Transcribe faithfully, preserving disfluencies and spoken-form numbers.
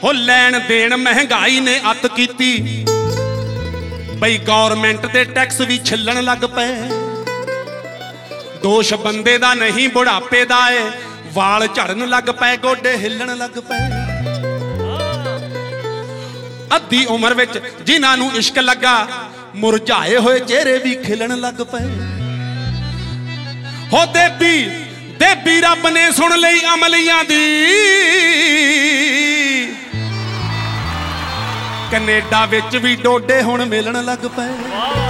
हो लैन देन महंगाई ने अत कीती बई गौरमेंट दे टैक्स भी छिल्लण लग पे। दोष बंदे दा नहीं बुढ़ापे दा है, वाल झड़न लग पे गोडे हिलण लग पे। अद्धी उम्र विच जिन्हां नूं इश्क लगा मुरझाए होए चेहरे भी खिलण लग पे। हो देवी देवी रब ने सुन लई अमलियां दी, कनेडा विच भी डोडे हुण मिलण लग पे।